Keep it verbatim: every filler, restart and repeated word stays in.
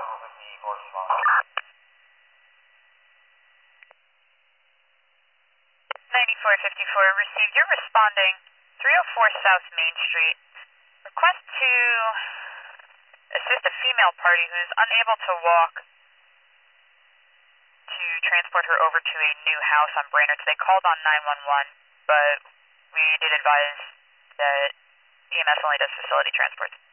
ninety-four fifty-four received. You're responding three oh four South Main Street. Request to assist a female party who is unable to walk to transport her over to a new house on Brainerd. They called on nine one one, but we did advise that E M S only does facility transports.